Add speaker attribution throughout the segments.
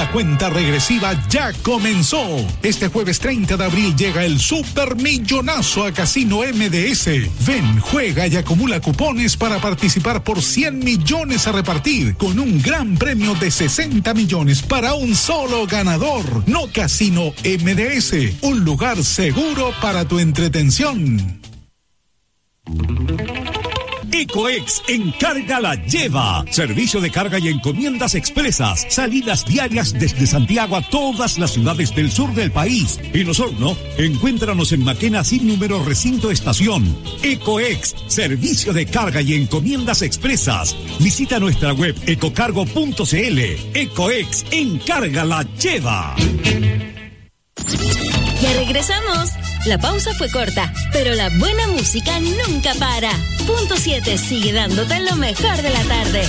Speaker 1: cuenta regresiva ya comenzó. Este jueves 30 de abril llega el Supermillonazo a Casino MDS. Ven, juega y acumula cupones para participar por 100 millones a repartir, con un gran premio de 60 millones para un solo ganador. No Casino MDS, un lugar seguro para tu entretención.
Speaker 2: Ecoex Encarga la Lleva. Servicio de carga y encomiendas expresas. Salidas diarias desde Santiago a todas las ciudades del sur del país. En Osorno, encuéntranos en Maquena sin número recinto estación. Ecoex, servicio de carga y encomiendas expresas. Visita nuestra web ecocargo.cl. Ecoex Encarga la Lleva.
Speaker 3: Ya regresamos. La pausa fue corta, pero la buena música nunca para. Punto 7 sigue dándote lo mejor de la tarde.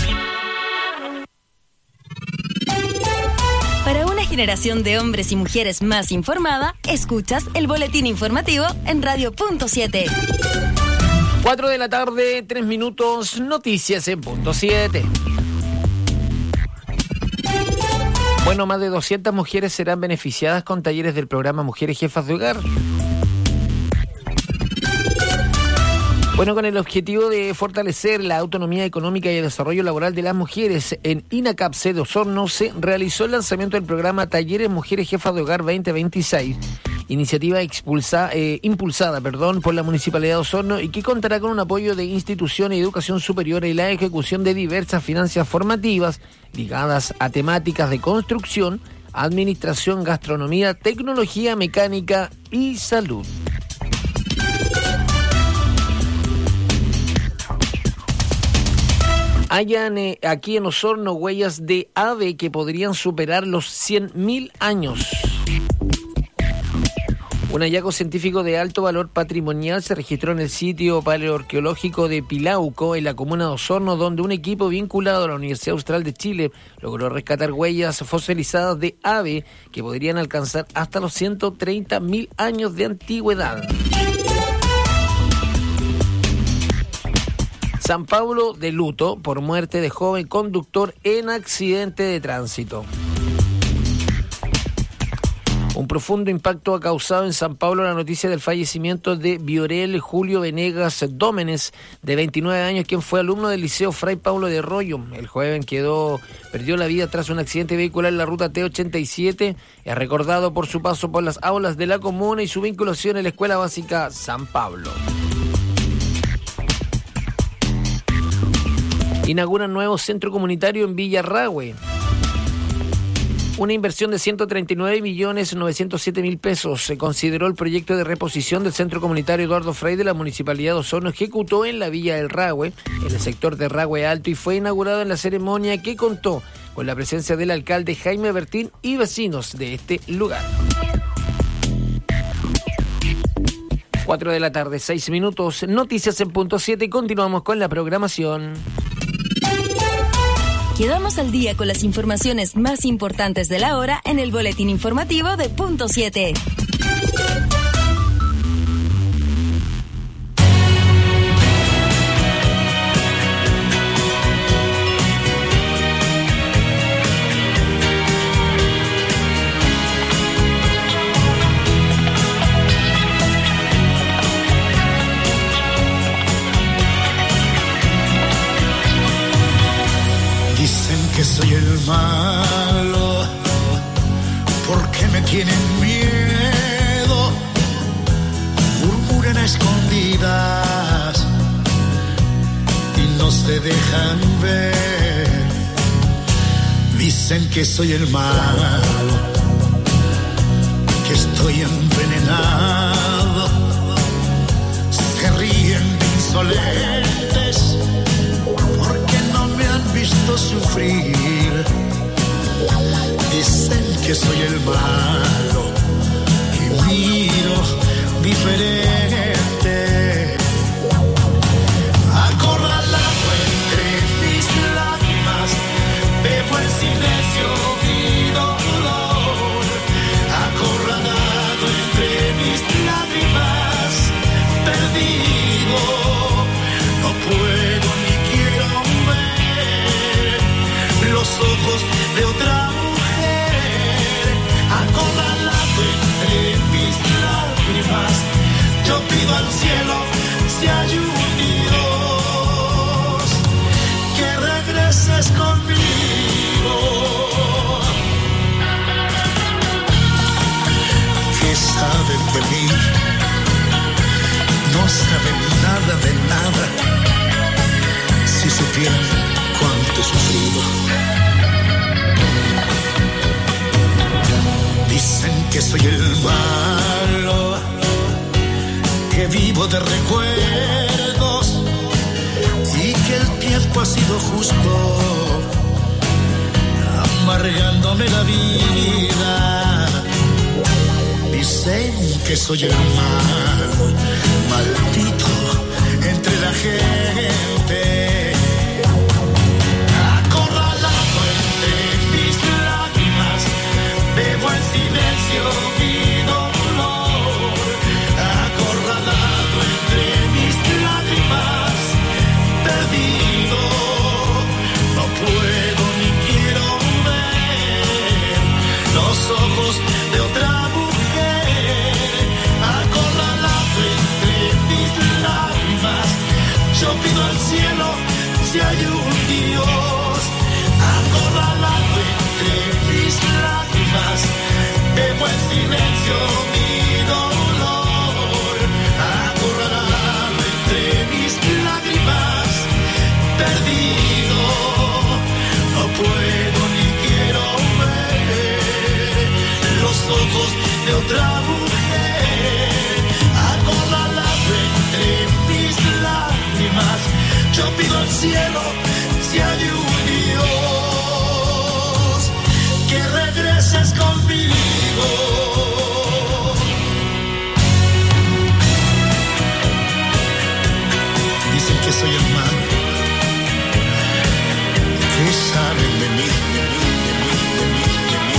Speaker 3: Para una generación de hombres y mujeres más informada, escuchas el boletín informativo en Radio Punto 7.
Speaker 4: 4 de la tarde, 3 minutos, noticias en Punto 7. Bueno, más de 200 mujeres serán beneficiadas con talleres del programa Mujeres Jefas de Hogar. Bueno, con el objetivo de fortalecer la autonomía económica y el desarrollo laboral de las mujeres, en INACAPSE de Osorno se realizó el lanzamiento del programa Talleres Mujeres Jefas de Hogar 2026, iniciativa impulsada por la Municipalidad de Osorno y que contará con un apoyo de instituciones de educación superior y la ejecución de diversas financias formativas ligadas a temáticas de construcción, administración, gastronomía, tecnología, mecánica y salud. Hayan aquí en Osorno huellas de ave que podrían superar los 100.000 años. Un hallazgo científico de alto valor patrimonial se registró en el sitio paleoarqueológico de Pilauco, en la comuna de Osorno, donde un equipo vinculado a la Universidad Austral de Chile logró rescatar huellas fosilizadas de ave que podrían alcanzar hasta los 130.000 años de antigüedad. San Pablo de luto por muerte de joven conductor en accidente de tránsito. Un profundo impacto ha causado en San Pablo la noticia del fallecimiento de Biorel Julio Venegas Dómenes, de 29 años, quien fue alumno del Liceo Fray Pablo de Rollo. El joven perdió la vida tras un accidente vehicular en la ruta T87. Es recordado por su paso por las aulas de la comuna y su vinculación en la Escuela Básica San Pablo. Inaugura un nuevo centro comunitario en Villarrahue. Una inversión de 139.907.000 pesos se consideró el proyecto de reposición del centro comunitario Eduardo Frei de la Municipalidad de Osorno, ejecutó en la Villa del Rahue, en el sector de Rahue Alto, y fue inaugurado en la ceremonia que contó con la presencia del alcalde Jaime Bertín y vecinos de este lugar. 4 de la tarde, 6 minutos, noticias en Punto 7 y continuamos con la programación.
Speaker 3: Quedamos al día con las informaciones más importantes de la hora en el boletín informativo de Punto 7.
Speaker 5: Que soy el malo, porque me tienen miedo, murmuran a escondidas y no se dejan ver. Dicen que soy el malo, que estoy envenenado, se ríen de insolentes porque no me han visto sufrir. Dicen que soy el malo y miro diferente. Acorralado entre mis lágrimas, bebo el silencio y dolor. Acorralado entre mis lágrimas, perdido. supieran cuánto he sufrido. Dicen que soy el malo, que vivo de recuerdos y que el tiempo ha sido justo, amargándome la vida. Dicen que soy el malo, maldito entre la gente, acorralado entre mis lágrimas, bebo en silencio mi dolor, acorralado entre mis lágrimas, perdido, no puedo ni quiero ver los ojos de otra mujer, acorralado entre mis lágrimas, yo pido al cielo si hay un Dios, acorralado entre mis lágrimas, bebo en silencio mi dolor, acorralado entre mis lágrimas, perdido, no puedo ni quiero ver los ojos de otra mujer, acorralado entre mis lágrimas, yo pido al cielo si hay un Dios, que regreses conmigo. Dicen que soy el malo, que saben de mí, de mí, de mí, de mí, de mí,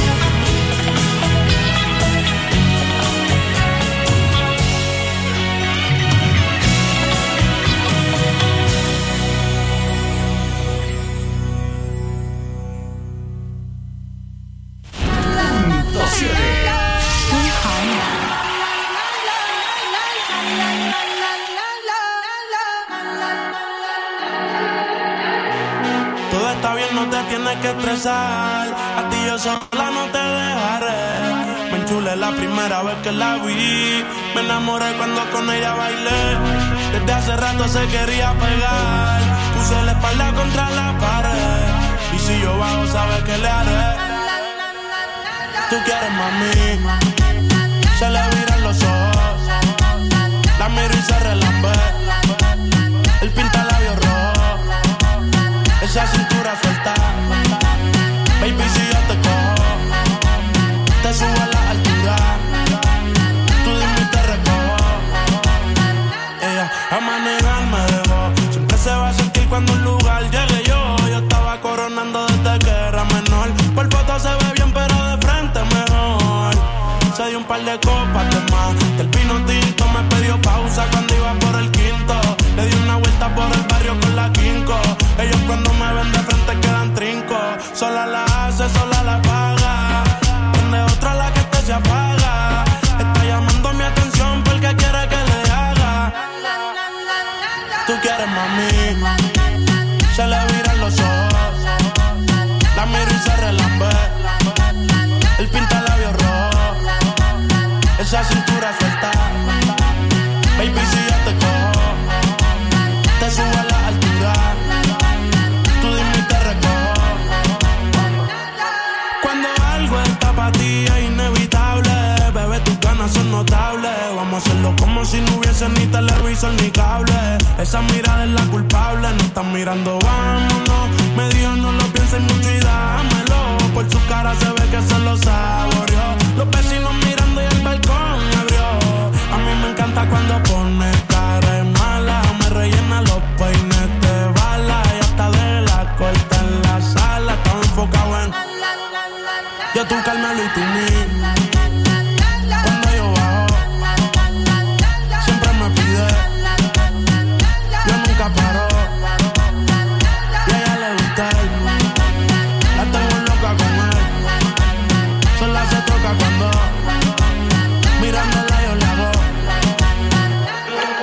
Speaker 6: todo está bien, no te tienes que estresar. A ti yo sola no te dejaré. Me enchulé la primera vez que la vi. Me enamoré cuando con ella bailé. Desde hace rato se quería pegar. Puse la espalda contra la pared. Y si yo bajo, sabes que le haré. Tú quieres, mami. Se le viran los ojos. La miro y se relambe. El pinta labios rojos. Esa cintura suelta. Baby, si yo te cojo, te subo a la altura. Tú dime y te recojo. Ella a manejar me dejó. Siempre se va a sentir cuando un lugar llegue yo. Yo estaba coronando desde que era menor. Por foto se ve bien, pero de frente mejor. Se dio un par de copas de más. Del vino tinto me pidió pausa cuando iba por el quinto. Le di una vuelta por el barrio con la quinco. Ellos cuando me ven de frente quedan trinco. Sola la hace, sola la paga. Prende otra la que este se apaga. Está llamando mi atención porque quiere que le haga. Tú quieres, mami. Se le viran los ojos. La miro y se relambe. El pinta labios rojos. Esa cintura suelta. Baby, si yo te cojo, te subo a la altura. Tú dime y te recojo. Cuando algo está para ti es inevitable. Bebé, tus ganas son notables. Vamos a hacerlo como si no hubiese ni televisor ni cable. Esa mirada es la culpable. No están mirando, vámonos. Me dijo no lo pienses mucho y dámelo. Por su cara se ve que se lo saboreó. Los vecinos mirando y el balcón abrió. A mí me encanta cuando pone cara de mala. Me rellena los peines de bala. Y hasta de la corta en la sala. Estaba enfocado en yo, tú, Carmelo y tú, mí. Cuando yo bajo, siempre me pide. Yo nunca paro. Y a ella le gusta él. La tengo loca con él. Sola se toca cuando mirándola yo le hago.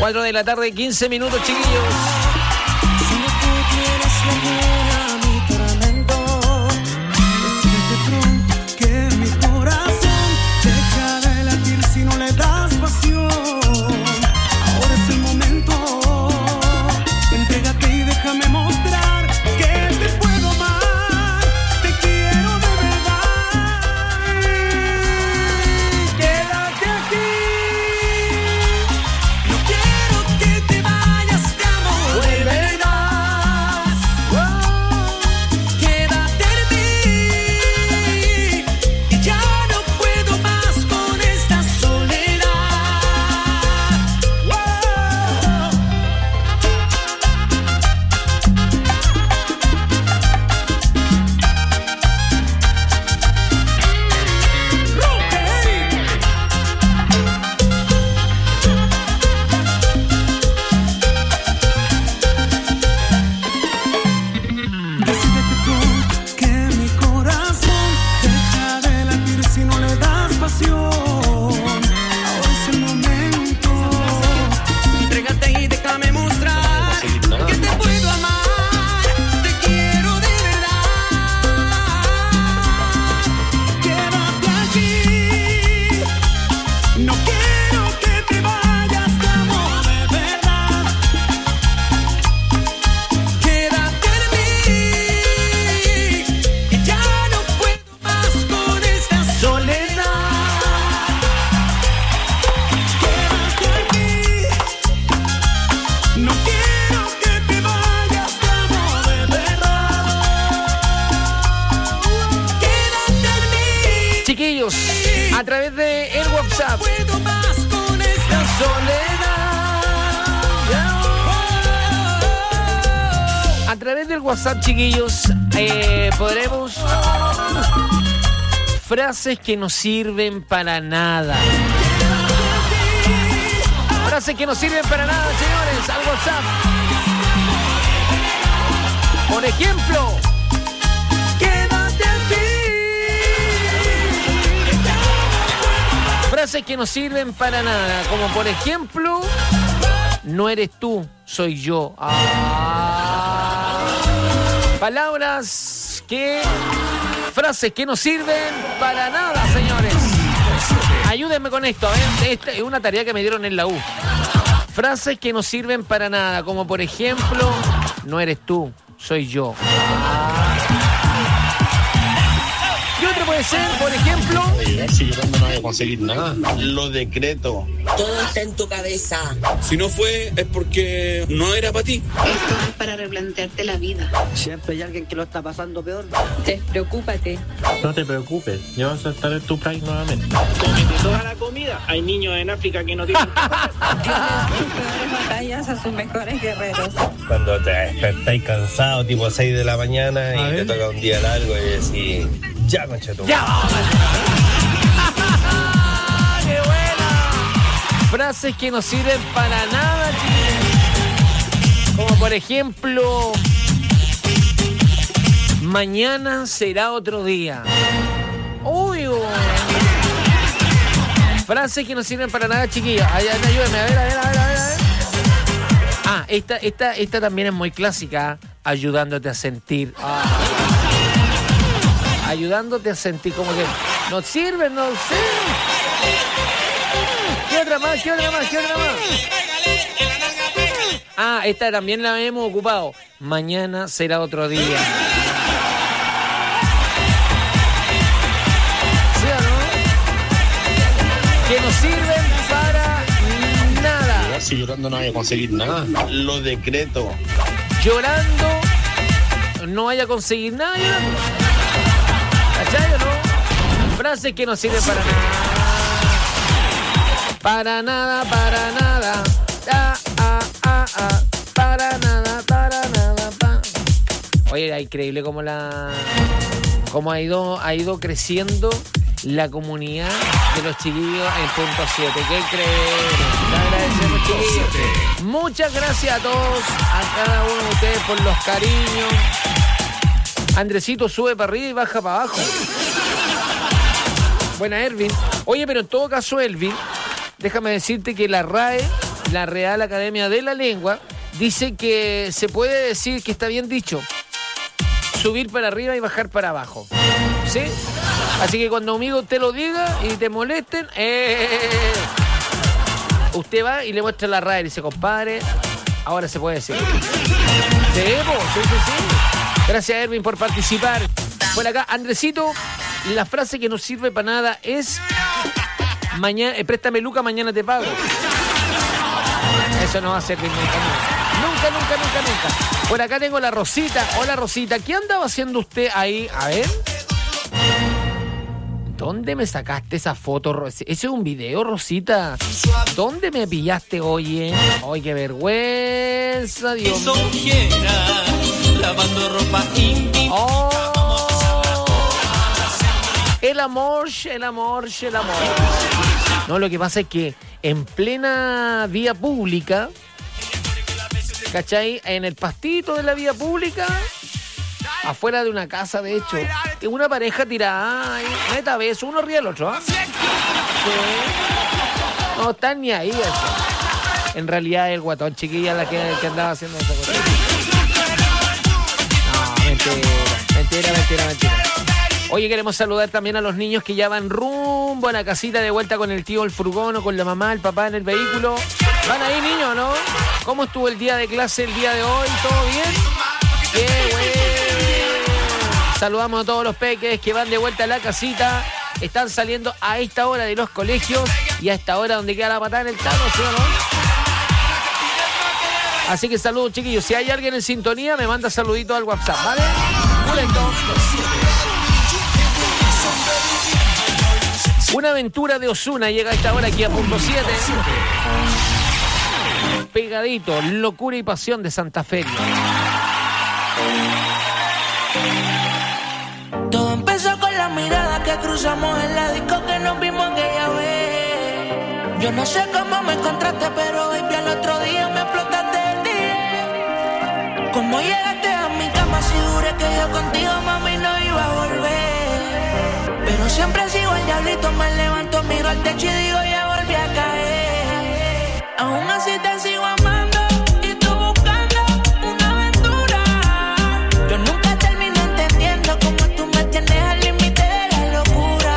Speaker 4: 4 de la tarde, 15 minutos, chiquillos.
Speaker 7: Si no tú tienes la cura, mi tormento, decídete pronto que mi corazón deja de latir si no le das pasión. Ahora es el momento, entrégate y déjame mostrar que te puedo amar, te quiero de verdad. Quédate aquí, no quiero que te vayas de amor de verdad. Quédate en mí, que ya no puedo más con esta soledad. Decídete pronto que mi corazón deja de latir si no le das pasión. Ahora es el momento, entrégate y déjame mostrar que te puedo amar, te quiero de verdad. Quédate aquí, no quiero que te vayas de amor de verdad. Quédate en mí, que ya no puedo más con esta soledad. Quédate aquí, no quiero que te vayas de amor de verdad. Quédate en mí,
Speaker 4: Chiquillos, a través de el WhatsApp,
Speaker 7: puedo más con esta
Speaker 4: a través del WhatsApp, chiquillos, podremos frases que no sirven para nada. Frases que no sirven para nada, señores, al WhatsApp. Por ejemplo, quédate aquí. Frases que no sirven para nada, como por ejemplo, no eres tú, soy yo. Palabras que... Frases que no sirven para nada, señores. Ayúdenme con esto, esta es una tarea que me dieron en la U. Frases que no sirven para nada, como por ejemplo, no eres tú, soy yo. ¿Qué otro puede ser, por ejemplo?
Speaker 8: Si yo no voy a conseguir nada. Lo decreto.
Speaker 9: Todo está en tu cabeza.
Speaker 10: Si no fue, es porque no era para ti.
Speaker 11: Esto es para replantearte la vida.
Speaker 12: Siempre hay alguien que lo está pasando peor.
Speaker 11: Despreocúpate.
Speaker 8: No te preocupes, ya vas a estar en tu prime nuevamente.
Speaker 10: Cómete toda la comida. Hay niños en África que no tienen.
Speaker 11: Dios le da sus peores batallas a sus mejores guerreros.
Speaker 8: Cuando te despertáis cansado, tipo 6 de la mañana, y te toca un día largo y decís, ya noche tu.
Speaker 4: ¡Ya! ¡Qué buena! Frases que no sirven para nada, chicos. Como por ejemplo, mañana será otro día. Uy, frases que no sirven para nada, chiquillas. Ayúdenme, a ver. Ah, esta también es muy clásica. Ayudándote a sentir. Ayudándote a sentir, como que no sirve, no sé. ¿Qué otra más? Ah, esta también la hemos ocupado. Mañana será otro día. ¿Sí o no? Que no sirven para nada.
Speaker 8: Si llorando no voy a conseguir nada. Lo decreto.
Speaker 4: Llorando no vaya a conseguir nada. ¿Cachai o no? Frases que no sirven para nada. Para nada. Para nada. Oye, es increíble cómo ha ido creciendo la comunidad de los chiquillos en punto 7. Qué increíble. Te agradecemos, chiquillos. Muchas gracias a todos, a cada uno de ustedes por los cariños. Andresito sube para arriba y baja para abajo. Buena, Ervin. Oye, pero en todo caso, Ervin, déjame decirte que la RAE la Real Academia de la Lengua dice que se puede decir que está bien dicho subir para arriba y bajar para abajo, ¿sí? Así que cuando un amigo te lo diga y te molesten, usted va y le muestra la RAE y dice, compadre, ahora se puede decir. Sí. Gracias, Erwin, por participar. Por acá, Andresito, la frase que no sirve para nada es mañana, préstame Luca, mañana te pago. Eso no va a servir nunca. Nunca. Por acá tengo la Rosita. Hola, Rosita. ¿Qué andaba haciendo usted ahí? A ver. ¿Dónde me sacaste esa foto? ¿Ese es un video, Rosita? ¿Dónde me pillaste, oye? ¡Ay, qué vergüenza, Dios mío!
Speaker 13: Lavando ropa íntima.
Speaker 4: Oh, el amor. No, lo que pasa es que en plena vía pública, ¿cachai? En el pastito de la vía pública, afuera de una casa, de hecho, una pareja tirada, neta vez, uno ríe al otro, ¿eh? Sí. No están ni ahí, eso. En realidad el guatón chiquilla la que andaba haciendo esa cosa. No, mentira. Oye, queremos saludar también a los niños que ya van rumbo a la casita de vuelta con el tío, el furgón o con la mamá, el papá en el vehículo. ¿Van ahí, niños, no? ¿Cómo estuvo el día de clase el día de hoy? ¿Todo bien? ¡Qué bueno! Saludamos a todos los peques que van de vuelta a la casita. Están saliendo a esta hora de los colegios y a esta hora donde queda la patada en el tano, ¿sí o no? Así que saludos, chiquillos. Si hay alguien en sintonía, me manda saluditos al WhatsApp, ¿vale? Una aventura de Ozuna llega a esta hora aquí a punto 7. Pegadito, locura y pasión de Santa Feria.
Speaker 14: Todo empezó con la mirada que cruzamos en la disco que nos vimos aquella vez. Yo no sé cómo me encontraste, pero baby, al otro día me explotaste el día. ¿Cómo llegaste a mi cama si juré que yo contigo, mami, no iba a volver? Pero siempre sigo el diablito, me levanto, miro al techo y digo, ya volví a caer. Aún así te sigo amando y tú buscando una aventura. Yo nunca termino entendiendo cómo tú me tienes al límite de la locura.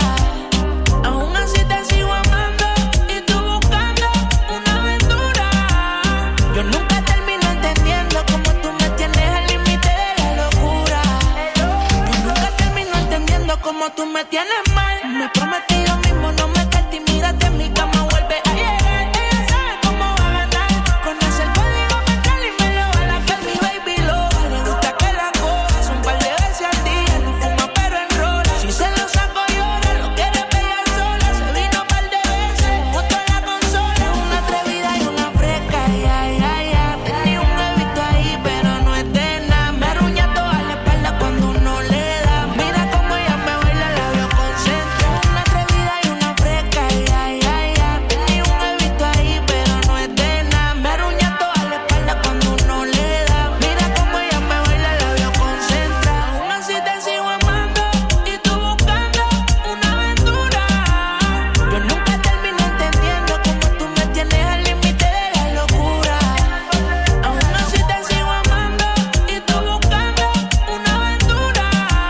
Speaker 14: Aún así te sigo amando y tú buscando una aventura. Yo nunca termino entendiendo cómo tú me tienes al límite de la locura. Yo nunca termino entendiendo cómo tú me tienes mal. Me prometí yo mismo no meterte y mírate en mi cama, vuelve a llegar. Ella sabe cómo va a ganar. Conoce el código mental y me lo va a lacar, mi baby loca. Le gusta que la cojas un par de veces al día. No fuma pero enrola. Si se lo saco llora, lo quiere pegar sola. Se vino un par de veces, justo en la consola. Una atrevida y una fresca, ya. Tenía un huevito ahí, pero no es de nada. Me arruña toda la espalda cuando uno le da. Mira cómo ella me baila, la veo concentrada. Una atrevida y una fresca, ya. Tenía un huevito ahí, pero no es de nada. Me arruña toda la espalda cuando uno le da. Mira cómo ella me baila, la veo concentrada. Aún así te sigo amando y tú buscando una aventura. Yo nunca termino entendiendo cómo tú me tienes al límite de la locura. Aún así te sigo amando y tú buscando una aventura.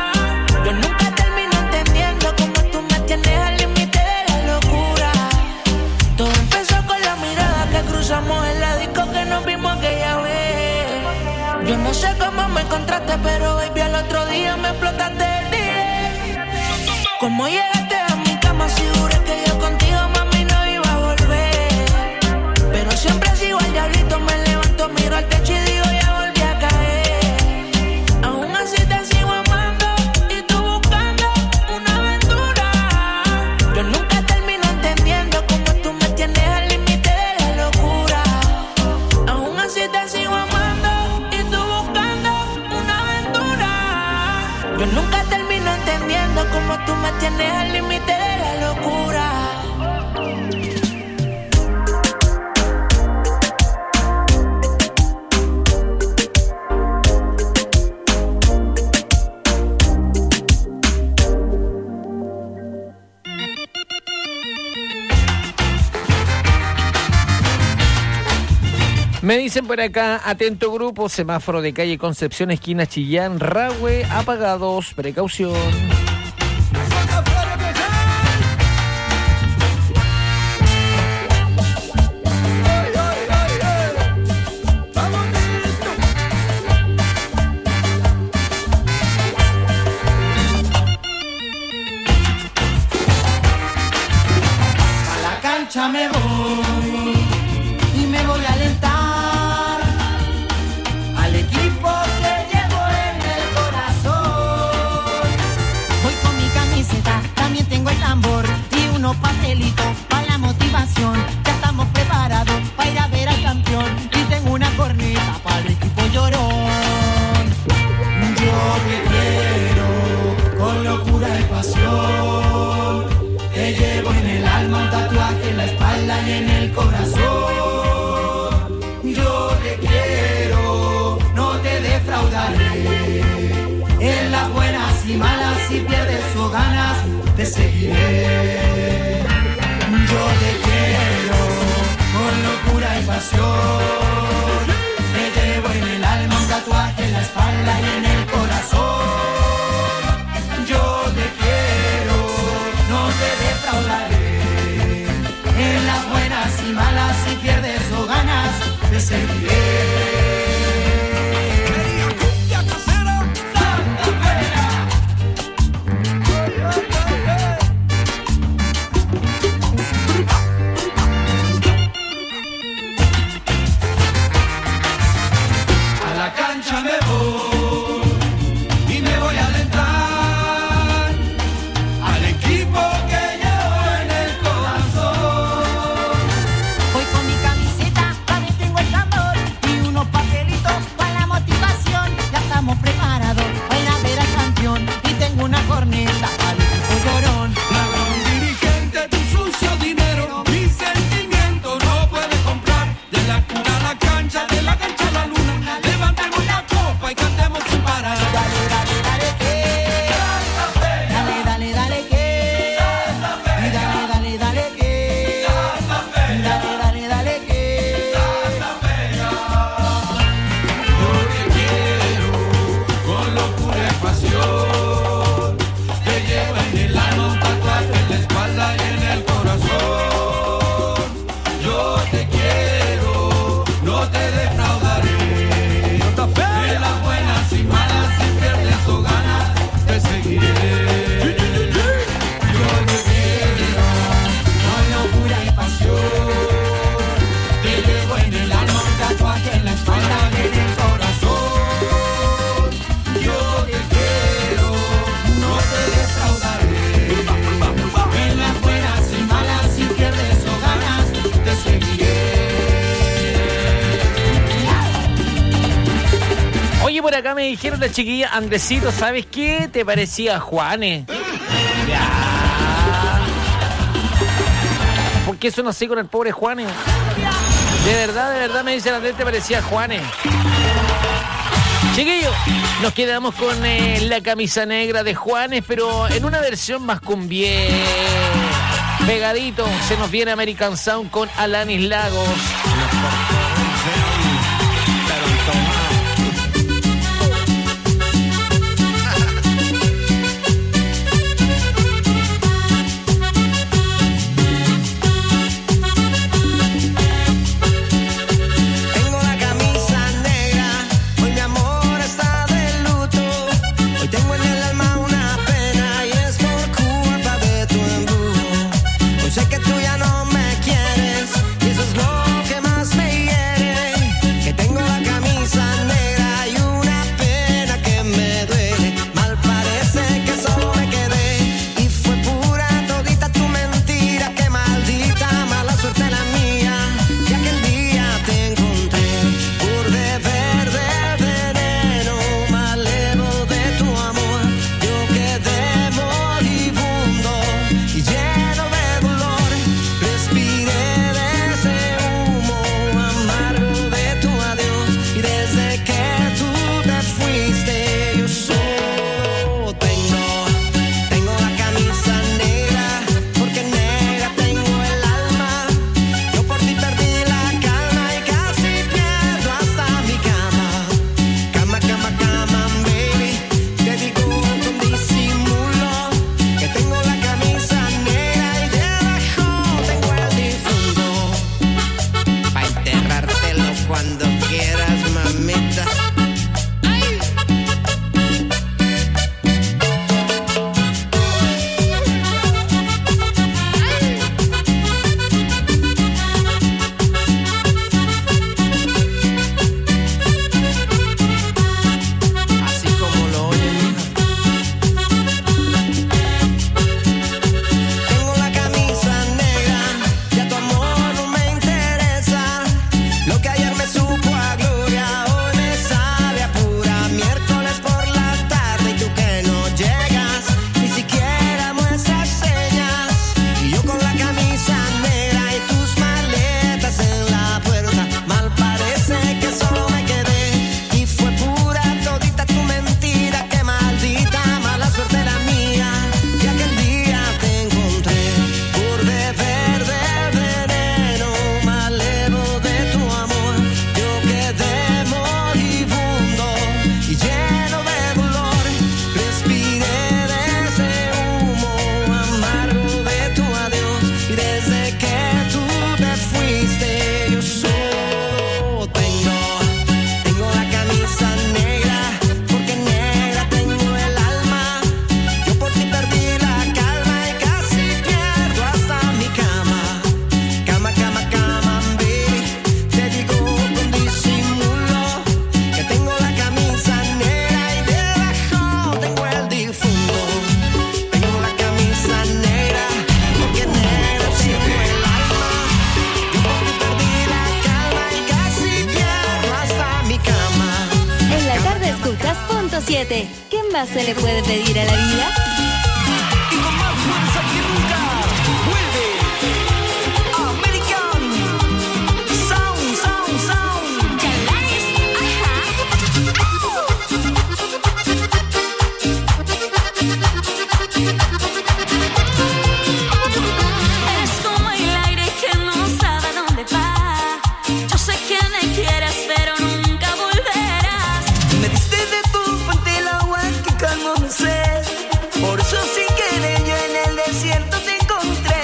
Speaker 14: Yo nunca termino entendiendo cómo tú me tienes al límite de la locura. Todo empezó con la mirada que cruzamos en la disco que nos vimos aquella vez. Yo no sé cómo me encontraste, pero baby, al otro día me explotaste el día. ¿Cómo llegaste a mi cama si juré que yo contigo, mami, no iba a volver? Pero siempre sigo al diablito, me levanto, miro al techo y digo, ya volví a caer. Aún así te sigo amando y tú buscando una aventura. Yo nunca termino entendiendo cómo tú me tienes al límite de la locura. Aún así te sigo amando y tú buscando una aventura. Yo nunca termino entendiendo cómo tú me tienes al límite de la locura.
Speaker 4: Me dicen por acá, atento grupo, semáforo de calle Concepción, esquina Chillán, Rahue, apagados, precaución.
Speaker 14: A la cancha me voy y me voy a alentar al equipo que llevo en el corazón. Voy con mi camiseta, también tengo el tambor y unos papelitos para la motivación. Ya estamos preparados para ir a ver al campeón y tengo una corneta para el equipo llorón. Yo te quiero con locura y pasión. Te llevo en el alma un tatuaje en la espalda y en el corazón. Yo te quiero, no te defraudaré. En las buenas y malas, si pierdes o ganas, te seguiré. Yo te quiero con locura y pasión. Te llevo en el alma un tatuaje en la espalda y en el corazón. Yo te quiero, no te defraudaré. En las buenas y malas, si pierdes o ganas, te seguiré. A la cancha me voy y me voy a alentar al equipo que llevo en el corazón. Voy con mi camiseta, también tengo el tambor y unos papelitos para la motivación. Ya estamos preparados para ir a ver al campeón y tengo una corneta al equipo llorón. Ladrón dirigente, tu sucio dinero, mi sentimiento no puede comprar. De la cuna a la cancha, de la cancha a la luna, levantemos la copa y cantemos sin parar. Dale, dale, dale que, dale, dale, dale que, y dale, dale, dale que, dale, dale, dale que. Yo te quiero con locura y pasión. Te llevo en el alma un tatuaje en la espalda y en el corazón. Yo te quiero, no te defraudaré. En las buenas y malas, si pierdes o ganas, te seguiré. Yo te quiero con locura y pasión. Te llevo en el alma un tatuaje en la espalda y en el corazón. Yo te quiero, no te defraudaré. En las buenas y malas, si pierdes o ganas, te seguiré.
Speaker 4: Oye, por acá me dijeron la chiquilla, Andresito, ¿sabes qué? ¿Te parecía a Juanes? Ya. ¿Por qué suena así con el pobre Juanes? De verdad me dicen, Andrés, ¿te parecía a Juanes? Chiquillos, nos quedamos con la camisa negra de Juanes, pero en una versión más cumbie. Pegadito, se nos viene American Sound con Alanis Lagos.
Speaker 13: Tengo la camisa negra, hoy mi amor está de luto. Hoy tengo en el alma una pena y es por culpa de tu embrujo. Hoy sé que tú ya no me quieres y eso es lo que más
Speaker 3: .7. ¿Qué más se le puede pedir a la vida?
Speaker 13: Y con más fuerza que nunca, vuelve American Sound, Sound, Sound.
Speaker 14: Chalanes, es como el aire que no sabe a dónde va. Yo sé que me quieres, pero nunca volverás.
Speaker 13: Me diste de tu fuente el agua que calmó mi sed. Por eso sin querer yo en el desierto te encontré.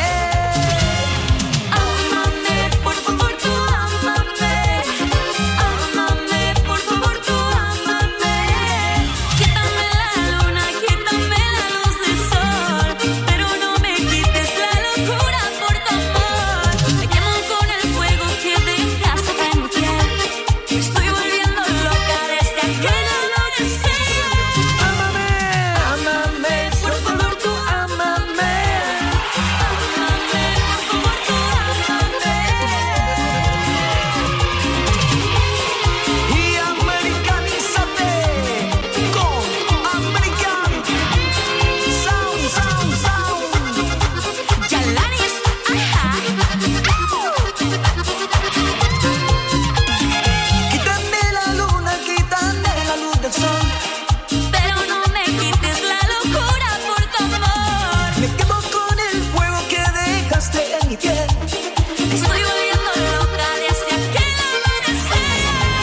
Speaker 14: Ámame, por favor, tú ámame. Ámame, por favor, tú ámame. Quítame la luna, quítame la luz del sol, pero no me quites la locura por tu amor. Me quemo con el fuego que dejaste en mi piel. Me estoy volviendo loca desde aquel amanecer.
Speaker 13: Ámame, ámame,
Speaker 14: Por favor, tú ámame. Ámame, por favor, tú ámame.
Speaker 13: y americanízate con American Sound, Sound, Sound.
Speaker 14: Chalanes,
Speaker 13: Quítame la luna, quítame la luz del sol.
Speaker 14: pero no me quites la locura por tu amor.
Speaker 13: Me quemo con el fuego que dejaste en mi piel.
Speaker 14: Me estoy volviendo loca desde aquel amanecer.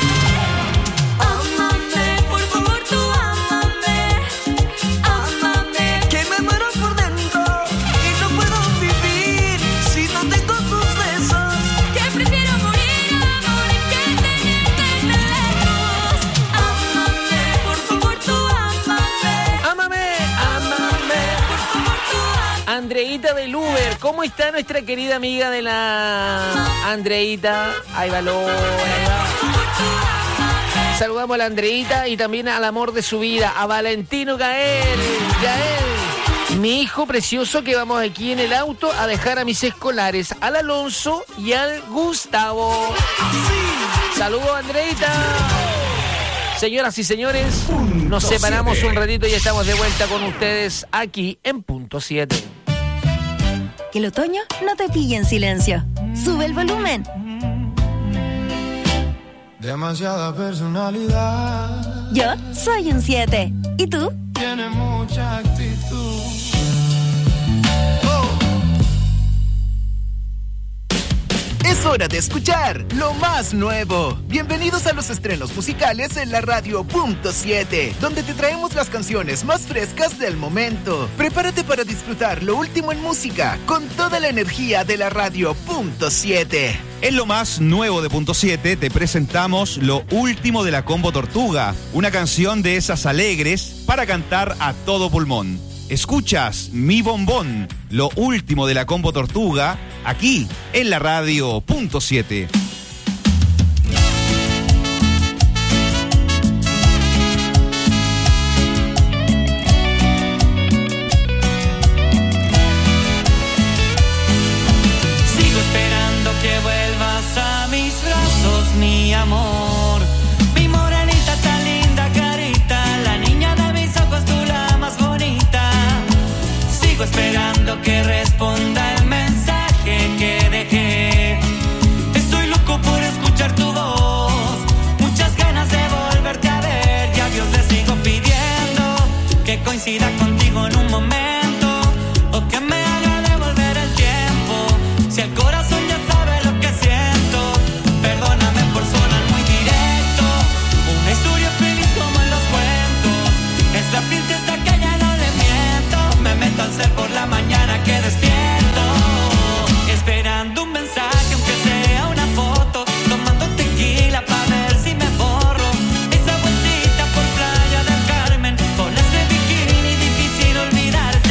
Speaker 14: Ámame, por favor, tú ámame. Ámame,
Speaker 13: Que me muero por dentro y no puedo vivir si no tengo tus besos.
Speaker 14: que prefiero morir, amor, que tenerte lejos. Ámame, por favor, tú ámame.
Speaker 4: Ámame, ámame. Andreita del Uber, ¿cómo está nuestra querida amiga de la Andreita? Ahí va, ahí va. Saludamos a la Andreita y también al amor de su vida, a Valentino Gael. Gael, mi hijo precioso que vamos aquí en el auto a dejar a mis escolares, al Alonso y al Gustavo. Saludos, Andreita. Señoras y señores, nos separamos un ratito y estamos de vuelta con ustedes aquí en Punto 7.
Speaker 3: Que el otoño no te pille en silencio. Sube el volumen.
Speaker 5: Demasiada personalidad.
Speaker 3: Yo soy un 7. ¿Y tú?
Speaker 5: Tiene mucha actitud.
Speaker 15: Es hora de escuchar lo más nuevo. Bienvenidos a los estrenos musicales en la radio Punto 7, donde te traemos las canciones más frescas del momento. Prepárate para disfrutar lo último en música con toda la energía de la radio Punto 7.
Speaker 16: En lo más nuevo de Punto 7 te presentamos lo último de la Combo Tortuga, una canción de esas alegres para cantar a todo pulmón. Escuchas Mi Bombón, lo último de la Combo Tortuga, aquí en la radio Punto 7.
Speaker 13: Sigo esperando que vuelvas a mis brazos, mi amor. Mi morenita tan linda carita, la niña de mis ojos, tú la más bonita. Sigo esperando que responda el mensaje que dejé. Estoy loco por escuchar tu voz, muchas ganas de volverte a ver. Y a Dios le sigo pidiendo que coincida contigo en un momento, o que me haga devolver el tiempo. Si el corazón ya sabe lo que siento, perdóname por sonar muy directo. Una historia feliz como en los cuentos, es la princesa que ya no le miento. Me meto al ser por la mañana que despierto, esperando un mensaje aunque sea una foto, tomando tequila pa' ver si me borro. Esa vueltita por Playa del Carmen, con ese bikini difícil olvidarte.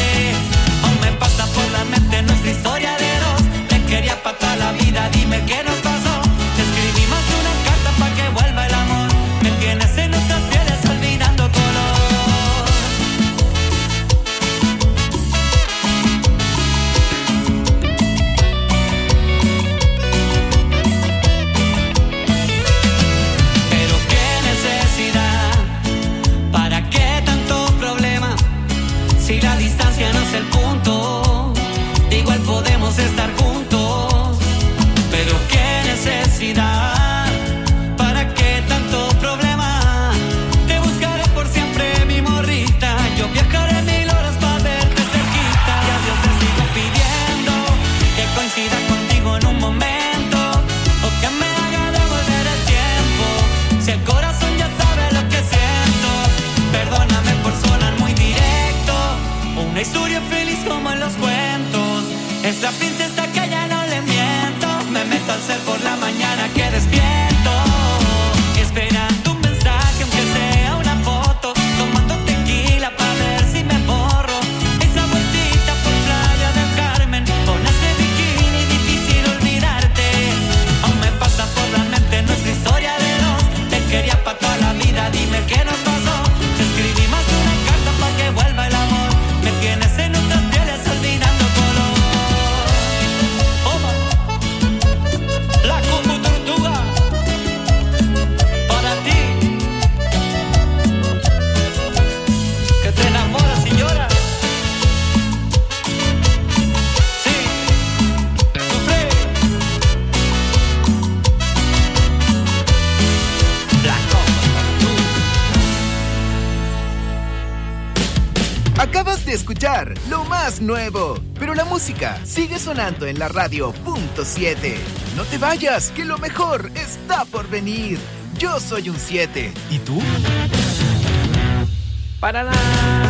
Speaker 15: de escuchar lo más nuevo, pero la música sigue sonando en la radio .7. No te vayas, que lo mejor está por venir. Yo soy un 7. ¿Y tú?
Speaker 4: Para la...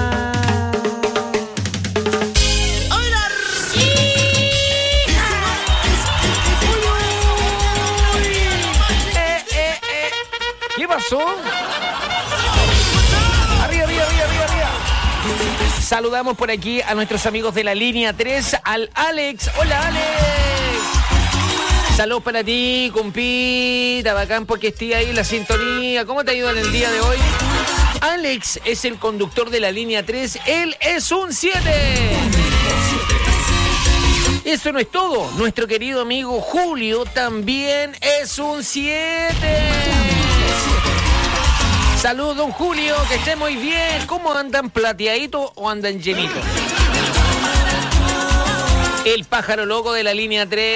Speaker 4: ¿Qué pasó? Arriba. Saludamos por aquí a nuestros amigos de la línea 3, al Alex. Hola, Alex. Saludos para ti, compita, bacán porque esté ahí en la sintonía. ¿Cómo te ha ido en el día de hoy? Alex es el conductor de la línea 3. Él es un 7. Eso no es todo. Nuestro querido amigo Julio también es un 7. Saludos, don Julio, que esté muy bien. ¿Cómo andan, plateaditos o andan llenitos? El pájaro loco de la línea 3.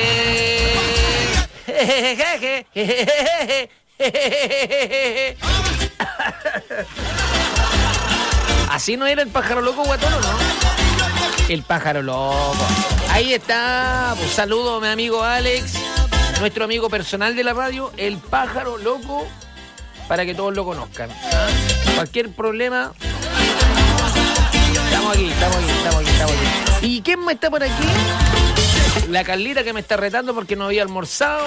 Speaker 4: ¿Así no era el pájaro loco, guatón, o no? El pájaro loco. Ahí está. Pues saludo a mi amigo Alex, nuestro amigo personal de la radio, el pájaro loco, para que todos lo conozcan. Cualquier problema, estamos aquí. ¿Y quién más está por aquí? La Carlita, que me está retando porque no había almorzado.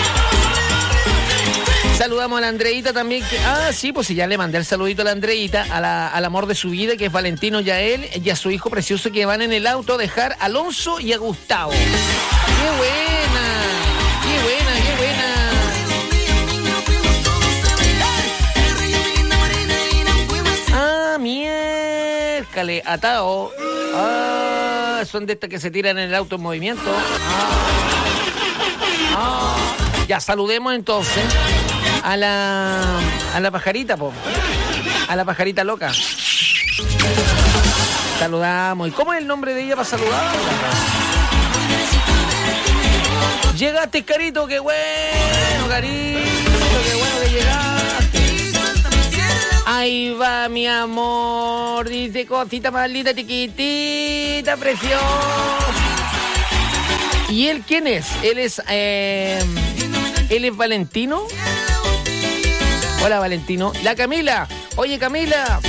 Speaker 4: Saludamos a la Andreita también. Sí, pues ya le mandé el saludito a la Andreita, al amor de su vida, que es Valentino Yael, y a su hijo precioso, que van en el auto a dejar a Alonso y a Gustavo. ¡Qué buena! Miércale, atado. Son de estas que se tiran en el auto en movimiento. Ya, saludemos entonces a la pajarita, po. A la pajarita loca. Saludamos. ¿Y cómo es el nombre de ella para saludar? Llegaste, Carito, qué bueno, Carito, qué bueno que llegaste. Ahí va, mi amor, dice cosita más linda, chiquitita, preciosa. ¿Y él quién es? Él es Valentino. Hola, Valentino. La Camila. Oye, Camila.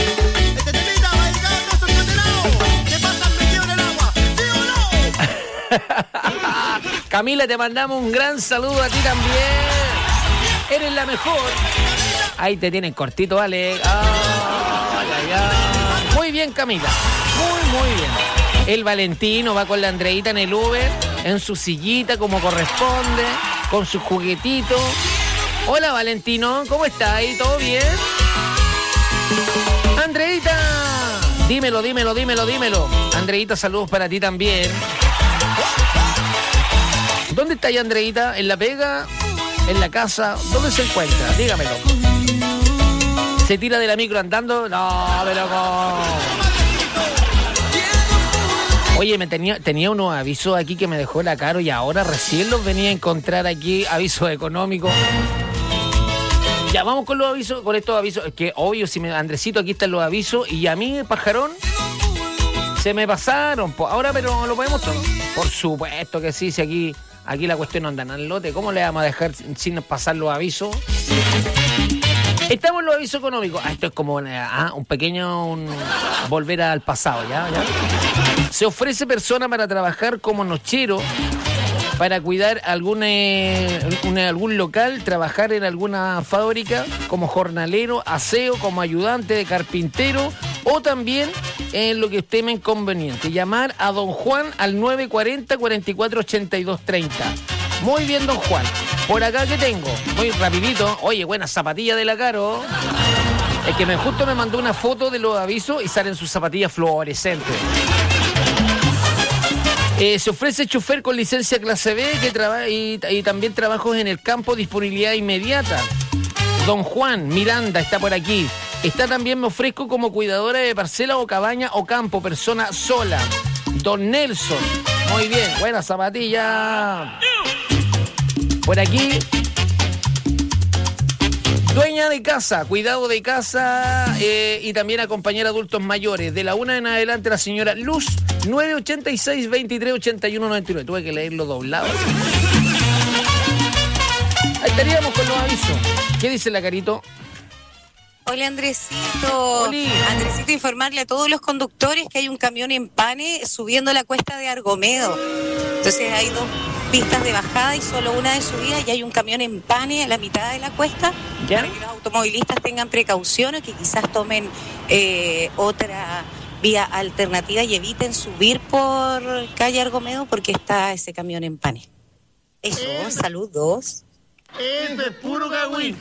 Speaker 4: Camila, te mandamos un gran saludo a ti también. Eres la mejor. Ahí te tienen cortito, Alex. Muy bien, Camila. Muy bien. El Valentino va con la Andreita en el Uber, en su sillita como corresponde, con sus juguetitos. Hola, Valentino, ¿cómo estás? ¿Ahí todo bien? Andreita, dímelo. Andreita, saludos para ti también. ¿Dónde está ahí, Andreita? ¿En la pega? ¿En la casa? ¿Dónde se encuentra? Dígamelo. ¿Se tira de la micro andando? No, pero no. Oye, tenía unos avisos aquí que me dejó la Caro y ahora recién los venía a encontrar aquí, avisos económicos. Ya, vamos con los avisos, con estos avisos. Es que, obvio, Andresito, aquí están los avisos y a mí, pajarón, se me pasaron. Ahora, pero lo podemos tomar. Por supuesto que sí, si aquí la cuestión no anda en el lote. ¿Cómo le vamos a dejar sin pasar los avisos? Estamos en los avisos económicos. Esto es como un pequeño volver al pasado, ¿ya? Se ofrece persona para trabajar como nochero, para cuidar algún local, trabajar en alguna fábrica como jornalero, aseo, como ayudante de carpintero o también en lo que estime inconveniente. Llamar a don Juan al 940-448230. Muy bien, don Juan. Por acá, ¿qué tengo? Muy rapidito. Oye, buenas zapatillas de la Caro. Es que justo me mandó una foto de los avisos y salen sus zapatillas fluorescentes. Se ofrece chofer con licencia clase B y también trabajos en el campo, disponibilidad inmediata. Don Juan Miranda está por aquí. Está también, me ofrezco como cuidadora de parcela o cabaña o campo, persona sola. Don Nelson. Muy bien, buena zapatilla. Por aquí. Dueña de casa, cuidado de casa y también acompañar a adultos mayores. De la 1 en adelante la señora Luz, 986-2381-99. Tuve que leerlo doblado. Ahí estaríamos con los avisos. ¿Qué dice la Carito?
Speaker 17: Hola Andresito.
Speaker 4: Oli.
Speaker 17: Andresito, informarle a todos los conductores que hay un camión en Pane subiendo la cuesta de Argomedo. Entonces hay 2 pistas de bajada y solo una de subida y hay un camión en Pane a la mitad de la cuesta.
Speaker 4: ¿Ya?
Speaker 17: Para que los automovilistas tengan precaución o que quizás tomen otra vía alternativa y eviten subir por calle Argomedo porque está ese camión en Pane. Eso, saludos.
Speaker 4: Eso es puro cagüín.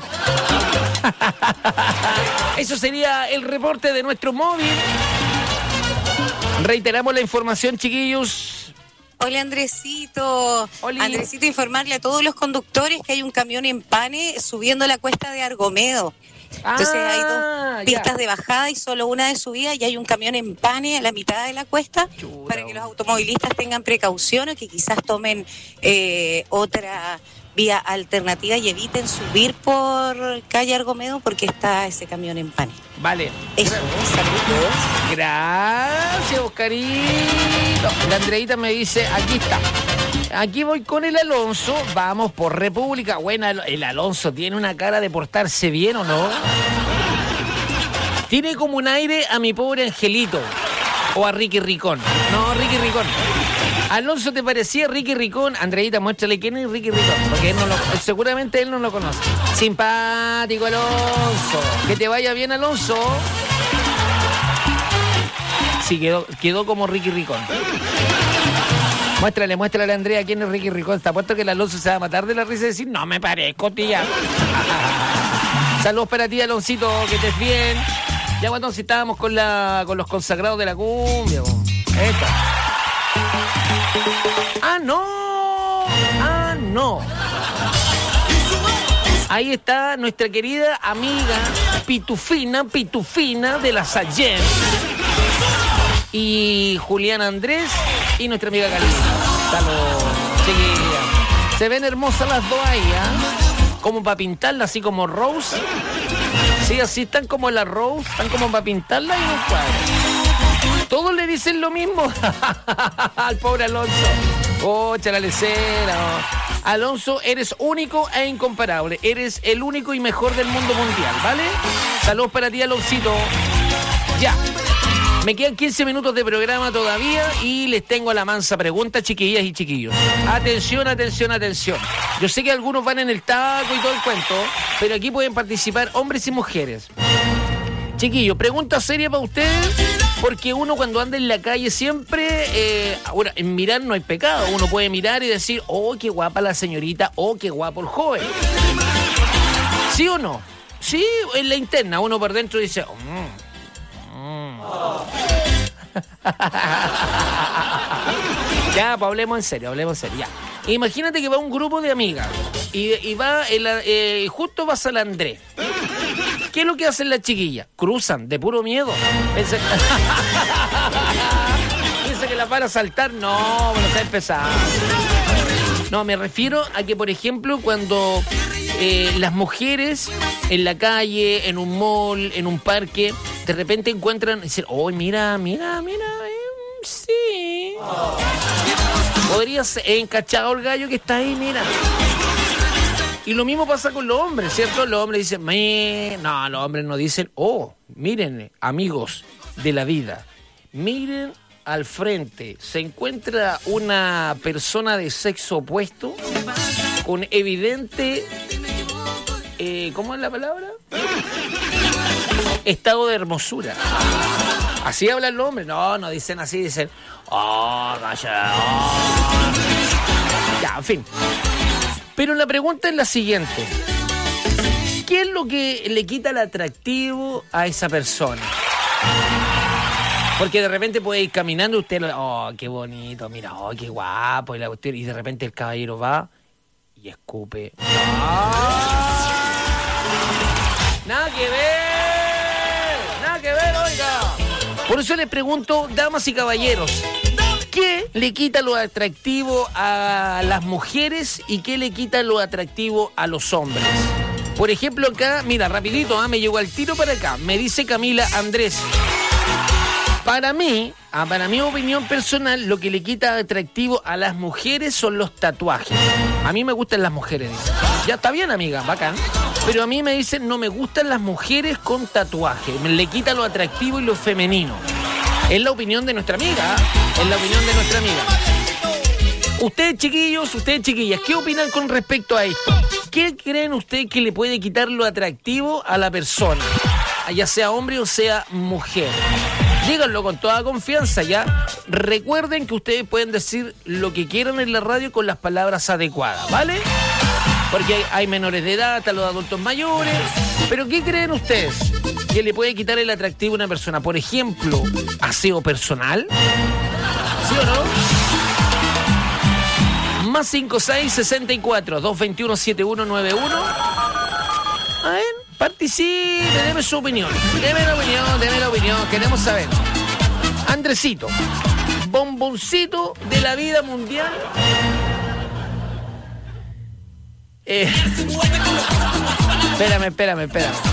Speaker 4: Eso sería el reporte de nuestro móvil. Reiteramos la información, chiquillos.
Speaker 17: Hola Andresito.
Speaker 4: Oli.
Speaker 17: Andresito, informarle a todos los conductores que hay un camión en Pane subiendo la cuesta de Argomedo. Entonces hay 2 pistas de bajada y solo una de subida y hay un camión en Pane a la mitad de la cuesta. Chura, para que los automovilistas tengan precaución o que quizás tomen otra vía alternativa y eviten subir por calle Argomedo porque está ese camión en Pane.
Speaker 4: Vale.
Speaker 17: Eso, saludos.
Speaker 4: Gracias, Oscarito. La Andreita me dice, aquí está. Aquí voy con el Alonso, vamos por República. Bueno, el Alonso tiene una cara de portarse bien, ¿o no? Tiene como un aire a mi pobre Angelito. O a Ricky Ricón. No, Ricky Ricón. Alonso, ¿te parecía Ricky Ricón? Andreita, muéstrale quién es Ricky Ricón, porque seguramente él no lo conoce. Simpático, Alonso. Que te vaya bien, Alonso. Sí, quedó como Ricky Ricón. Muéstrale a Andrea quién es Ricky Ricón. Está puesto que el Alonso se va a matar de la risa y decir, no me parezco, tía. Saludos para ti, Aloncito, que estés bien. Ya cuando estábamos con los consagrados de la cumbia. Esto. No. Ahí está nuestra querida amiga Pitufina de la Sallén. Y Julián Andrés y nuestra amiga Carolina. Saludos, chiquillas. Se ven hermosas las dos ahí, ¿eh? Como para pintarla, así como Rose. Sí, así están como la Rose, están como para pintarla y un cuadro. Todos le dicen lo mismo al pobre Alonso. Oh, la lecera. Alonso, eres único e incomparable. Eres el único y mejor del mundo mundial, ¿vale? Saludos para ti, Aloncito. Ya. Me quedan 15 minutos de programa todavía y les tengo la mansa pregunta, chiquillas y chiquillos. Atención. Yo sé que algunos van en el taco y todo el cuento, pero aquí pueden participar hombres y mujeres. Chiquillos, pregunta seria para ustedes, porque uno cuando anda en la calle siempre, ahora, en mirar no hay pecado. Uno puede mirar y decir, oh, qué guapa la señorita, oh, qué guapo el joven. ¿Sí o no? Sí, en la interna, uno por dentro dice, Ya, pues hablemos en serio, ya. Imagínate que va un grupo de amigas y va justo pasa el Andrés. ¿Qué es lo que hacen las chiquillas? Cruzan de puro miedo. Piensa que la para saltar. No, está empezando. No, me refiero a que, por ejemplo, cuando las mujeres en la calle, en un mall, en un parque, de repente encuentran y dicen, oh, mira, sí. Podrías encachado el gallo que está ahí, mira. Y lo mismo pasa con los hombres, ¿cierto? Los hombres dicen, no, los hombres no dicen, oh, miren, amigos de la vida, miren al frente, se encuentra una persona de sexo opuesto con evidente, ¿cómo es la palabra? Estado de hermosura. Así hablan los hombres. No dicen así, dicen, oh, calla, oh. Ya, en fin. Pero la pregunta es la siguiente. ¿Qué es lo que le quita el atractivo a esa persona? Porque de repente puede ir caminando y usted, oh, qué bonito, mira, oh, qué guapo, y de repente el caballero va y escupe. ¡Ah! Nada que ver, oiga. Por eso les pregunto, damas y caballeros, ¿qué le quita lo atractivo a las mujeres y qué le quita lo atractivo a los hombres? Por ejemplo, acá, mira, rapidito, me llegó al tiro para acá. Me dice Camila Andrés. Para mi opinión personal, lo que le quita atractivo a las mujeres son los tatuajes. A mí me gustan las mujeres, dice. Ya está bien, amiga, bacán. Pero a mí me dicen, no me gustan las mujeres con tatuaje. Le quita lo atractivo y lo femenino. Es la opinión de nuestra amiga. Es la opinión de nuestra amiga. Ustedes, chiquillos, ustedes, chiquillas, ¿qué opinan con respecto a esto? ¿Qué creen ustedes que le puede quitar lo atractivo a la persona? Ya sea hombre o sea mujer. Díganlo con toda confianza, ¿ya? Recuerden que ustedes pueden decir lo que quieran en la radio con las palabras adecuadas, ¿vale? Porque hay menores de edad, hasta los adultos mayores. Pero ¿qué creen ustedes que le puede quitar el atractivo a una persona? Por ejemplo, aseo personal. ¿Sí o no? Más 5664-221-7191. A ver, participe, deme su opinión. Deme la opinión, queremos saber. Andresito, bomboncito de la vida mundial. Espérame.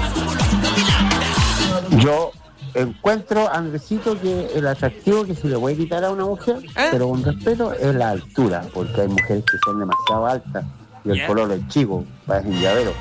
Speaker 18: Yo encuentro, Andresito, que el atractivo que se le puede quitar a una mujer, pero con respeto, es la altura, porque hay mujeres que son demasiado altas y el color es chico, parecen llavero.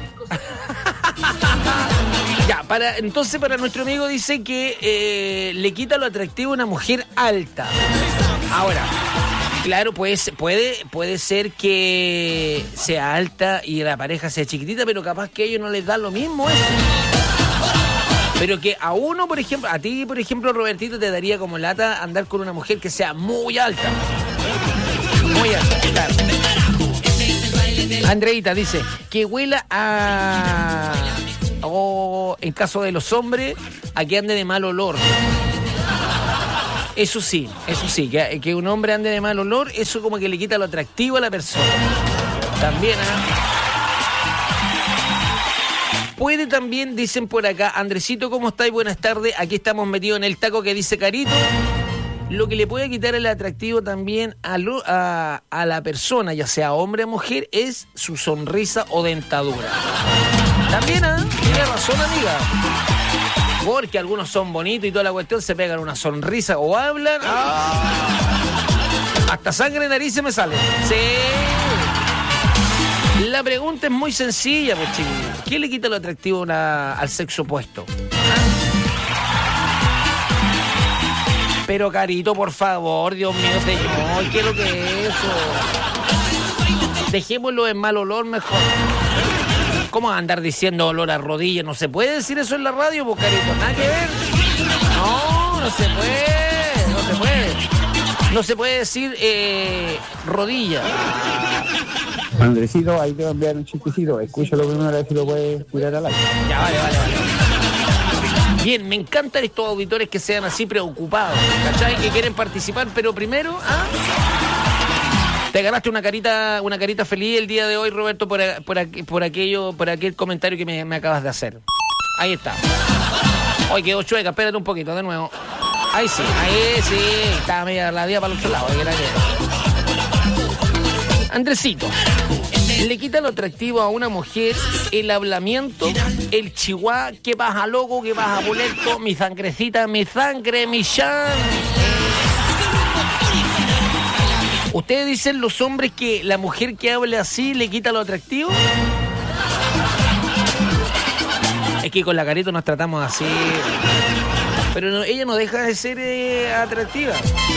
Speaker 4: Ya, entonces para nuestro amigo dice que le quita lo atractivo a una mujer alta. Ahora, claro, pues puede ser que sea alta y la pareja sea chiquitita, pero capaz que a ellos no les da lo mismo eso. Pero que a uno, por ejemplo, a ti, por ejemplo, Robertito, te daría como lata andar con una mujer que sea muy alta. Muy alta, claro. Andreita dice que huela a... O en caso de los hombres, a que ande de mal olor. Eso sí, que un hombre ande de mal olor, eso como que le quita lo atractivo a la persona. También, Puede también, dicen por acá, Andresito, ¿cómo estáis? Buenas tardes, aquí estamos metidos en el taco que dice Carito. Lo que le puede quitar el atractivo también a la persona, ya sea hombre o mujer, es su sonrisa o dentadura. También, tiene razón, amiga. Porque algunos son bonitos y toda la cuestión, se pegan una sonrisa o hablan. Hasta sangre de nariz se me sale. Sí. La pregunta es muy sencilla, pues, chiquillos. ¿Qué le quita lo atractivo al sexo opuesto? Pero, Carito, por favor, Dios mío, señor, ¿qué es lo que es eso? Dejémoslo en mal olor mejor. ¿Cómo andar diciendo olor a rodilla? No se puede decir eso en la radio, pues, Carito, nada que ver. No se puede. No se puede decir rodilla.
Speaker 18: Andresito, ahí te va a enviar un chistecito. Escúchalo primero a ver si lo puedes tirar al aire.
Speaker 4: Ya, vale. Bien, me encantan estos auditores que sean así preocupados, ¿cachai? Que quieren participar, pero primero, te ganaste una carita feliz el día de hoy, Roberto, por aquel comentario que me acabas de hacer. Ahí está. Hoy quedó chueca, espérate un poquito, de nuevo. Ahí sí, estaba media la vida para el otro lado. Andresito, le quita lo atractivo a una mujer el hablamiento, el chihuahua, que baja loco, que baja boleto, mi sangrecita, mi sangre, mi chan. ¿Ustedes dicen los hombres que la mujer que hable así le quita lo atractivo? Es que con la Carito nos tratamos así. Pero ella no deja de ser atractiva.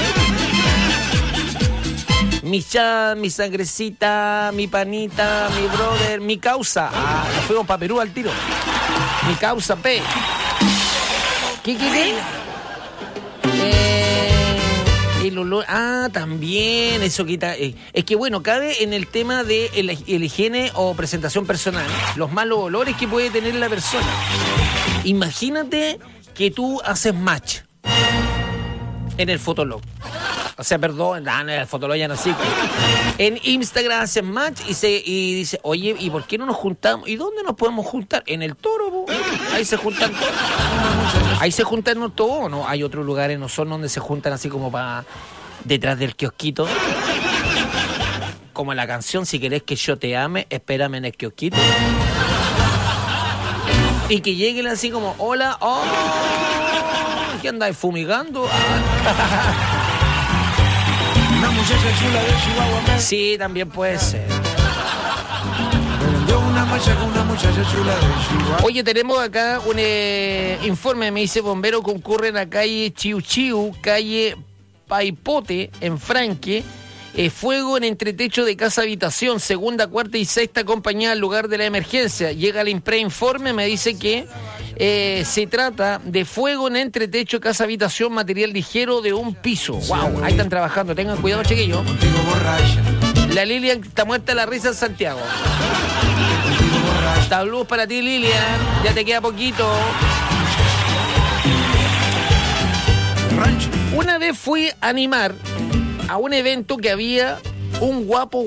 Speaker 4: Mi chan, mi sangrecita, mi panita, mi brother, mi causa. Nos fuimos para Perú al tiro. Mi causa, P. ¿Qué? El olor, también, eso quita. Es que bueno, cabe en el tema de el higiene o presentación personal, los malos olores que puede tener la persona. Imagínate que tú haces match en el Fotolog. O sea, perdón, en el Fotolog ya no existe. En Instagram haces match y dice, oye, ¿y por qué no nos juntamos? ¿Y dónde nos podemos juntar? En el Toro, po. Ahí se juntan todos. Ahí se juntan todos, ¿no? Hay otros lugares, no son donde se juntan así como para detrás del kiosquito. Como la canción, si querés que yo te ame, espérame en el kiosquito. Y que lleguen así como, hola, oh, ¿qué andáis fumigando?
Speaker 5: Una muchacha chula de Chihuahua.
Speaker 4: Sí, también puede ser.
Speaker 5: Una muchacha chula de Chihuahua.
Speaker 4: Oye, tenemos acá un informe, me dice bombero, concurre en la calle Chiu Chiu, calle Paipote, en Franque. Fuego en entretecho de casa habitación, segunda, cuarta y sexta compañía al lugar de la emergencia. Llega el preinforme, me dice que se trata de fuego en entretecho, casa habitación, material ligero de un piso. Wow, ahí están trabajando, tengan cuidado, chiquillos. La Lilian está muerta de la risa en Santiago. Saludos para ti, Lilian, ya te queda poquito. Una vez fui a animar a un evento que había un guapo.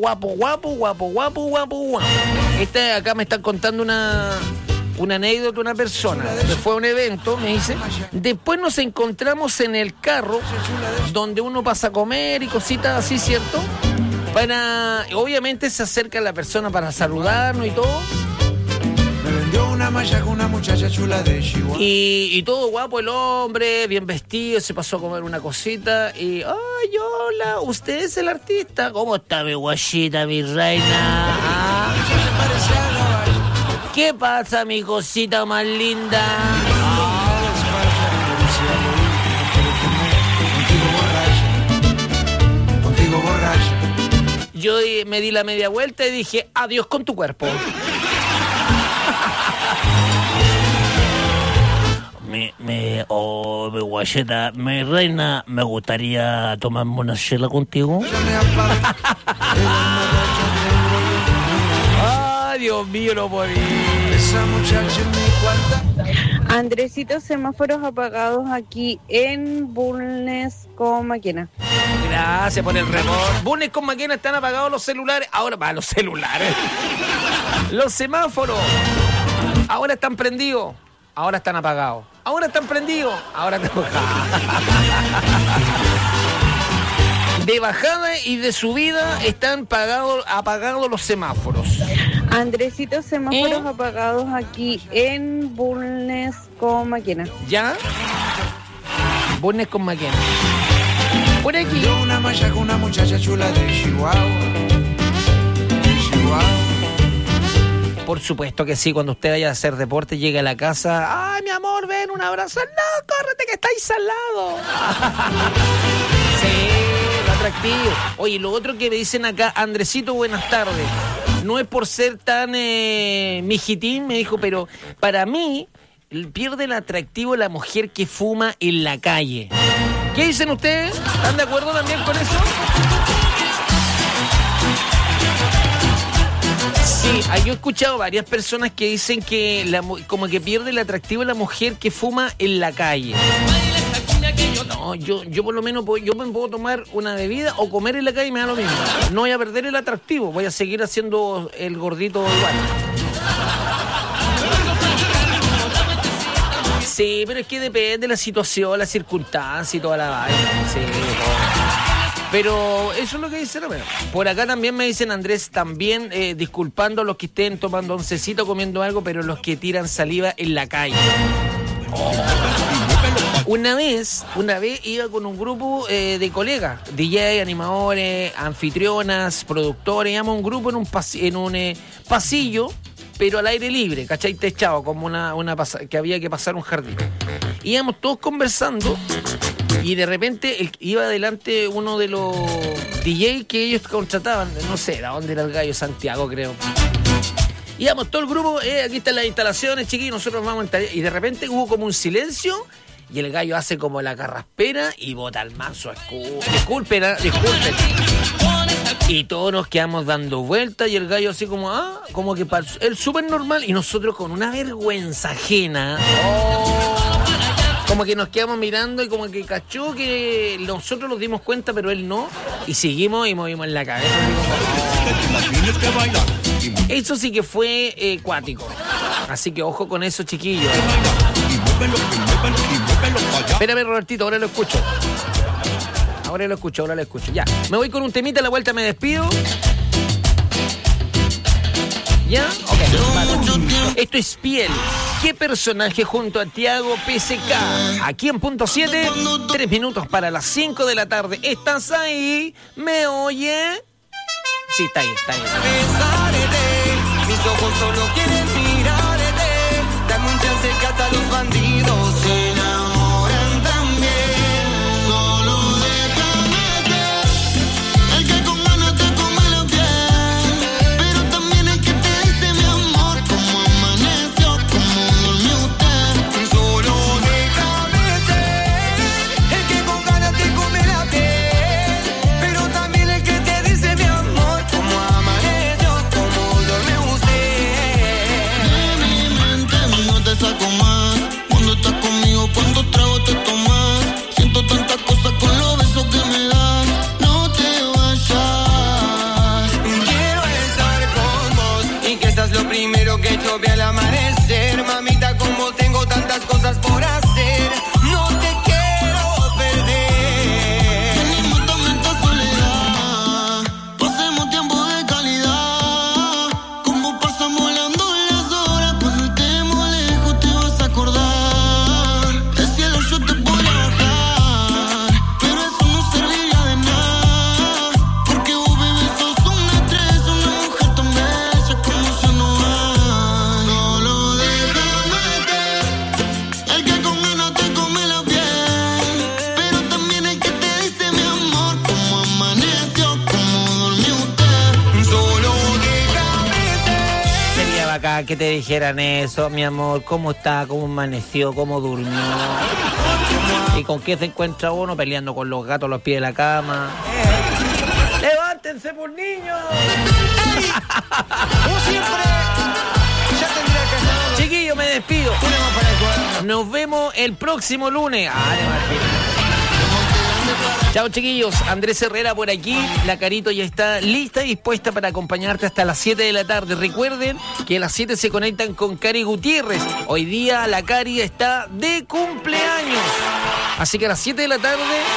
Speaker 4: Acá me están contando una anécdota, una persona que fue a un evento, me dice. Después nos encontramos en el carro donde uno pasa a comer y cositas así, ¿cierto? Obviamente se acerca la persona para saludarnos y todo.
Speaker 5: Una muchacha chula de Chihuahua.
Speaker 4: Y todo guapo el hombre, bien vestido, se pasó a comer una cosita y... ¡Ay, hola! ¿Usted es el artista? ¿Cómo está mi guachita, mi reina? ¿Ah? ¿Qué pasa, mi cosita más linda?
Speaker 5: Contigo borracha.
Speaker 4: Yo me di la media vuelta y dije, adiós con tu cuerpo. Mi guacheta, mi reina, me gustaría tomarme una chela contigo. Ay, Dios mío, no podía.
Speaker 5: Esa muchacha en mi cuarta.
Speaker 11: Andresito, semáforos apagados aquí en Bulnes con Maquena.
Speaker 4: Gracias por el remor. Bulnes con Maquena, están apagados los celulares. Ahora para los celulares. Los semáforos. Ahora están prendidos. Ahora están apagados. Ahora están prendidos. Ahora están apagados. De bajada y de subida están apagados los semáforos.
Speaker 11: Andresito, semáforos apagados aquí en Bulnes con Maquena.
Speaker 4: ¿Ya? Bulnes con Maquena. Por aquí.
Speaker 5: Una muchacha chula de Chihuahua.
Speaker 4: Por supuesto que sí, cuando usted vaya a hacer deporte, llega a la casa, ¡ay, mi amor, ven, un abrazo! ¡No, córrete que estáis al lado! Sí, lo atractivo. Oye, lo otro que me dicen acá, Andresito, buenas tardes. No es por ser tan mijitín, me dijo, pero para mí pierde el atractivo la mujer que fuma en la calle. ¿Qué dicen ustedes? ¿Están de acuerdo también con eso? Sí, yo he escuchado varias personas que dicen que como que pierde el atractivo la mujer que fuma en la calle. No, yo por lo menos yo me puedo tomar una bebida o comer en la calle y me da lo mismo. No voy a perder el atractivo, voy a seguir haciendo el gordito igual. Sí, pero es que depende de la situación, la circunstancia y toda la vaina. Sí, pero eso es lo que dice la verdad. Por acá también me dicen, Andrés, también disculpando a los que estén tomando oncecito, comiendo algo, pero los que tiran saliva en la calle. Oh. Una vez iba con un grupo de colegas, DJ, animadores, anfitrionas, productores, íbamos un grupo en un pasillo, pero al aire libre, ¿cachai? Techado, como que había que pasar un jardín. Íbamos todos conversando y de repente iba adelante uno de los DJ que ellos contrataban, no sé, ¿de dónde era el gallo? Santiago, creo. Íbamos todo el grupo, aquí están las instalaciones, chiquillos, nosotros vamos a entrar. Y de repente hubo como un silencio y el gallo hace como la carraspera y bota el mazo. Disculpen. Y todos nos quedamos dando vueltas y el gallo así como, como que él súper normal y nosotros con una vergüenza ajena. Como que nos quedamos mirando y como que cachó que nosotros nos dimos cuenta, pero él no. Y seguimos y movimos la cabeza. Eso sí que fue cuático. Así que ojo con eso, chiquillos. Espérame, Robertito, ahora lo escucho. Ya, me voy con un temita, a la vuelta me despido. ¿Ya? Ok. Esto es Piel. ¿Qué personaje junto a Tiago PSK? Aquí en punto 7, 3 minutos para las 5 de la tarde. ¿Estás ahí? ¿Me oye? Sí, está ahí.
Speaker 13: Mis ojos solo quieren mirarte. Dame un chance que hasta los bandidos se enamoran también. Solo déjame ser el que con ganas te come la piel, pero también el que te dice mi amor, como amaneció, como durmió usted. Solo déjame ser el que con ganas te come la piel, pero también el que te dice mi amor, como amaneció, como durmió usted. De mi mente no te saco más. Cuando estás conmigo, cuando trago te tomas. Siento tantas cosas con los besos que me das. No te vayas. Quiero estar con vos y que seas lo primero que yo ve al amanecer. Mamita, como tengo tantas cosas por hacer, no te quiero perder. Ni mátame esta soledad. Pasemos tiempo de calidad. Como pasan volando las horas. Cuando estemos lejos te vas a acordar. Del cielo yo te voy a bajar, pero eso no serviría de nada. Porque vos, bebé, sos una estrella, una mujer tan bella como ya no hay. Solo déjame ser el que con ganas te come la piel, pero también el que te dice mi amor, como amaneció, como durmió usted. Solo déjame ser.
Speaker 4: Sería bacán que te dijeran eso, mi amor. ¿Cómo está? ¿Cómo amaneció? ¿Cómo durmió? ¿Y con qué se encuentra uno? Peleando con los gatos a los pies de la cama. ¡Levántense, por niños!
Speaker 13: Como siempre, ya tendría que ser.
Speaker 4: Chiquillo, me despido.
Speaker 13: Ponemos para el cuaderno.
Speaker 4: Nos vemos el próximo lunes. Chao, chiquillos. Andrés Herrera por aquí. La Carito ya está lista y dispuesta para acompañarte hasta las 7 de la tarde. Recuerden que a las 7 se conectan con Cari Gutiérrez. Hoy día la Cari está de cumpleaños. Así que a las 7 de la tarde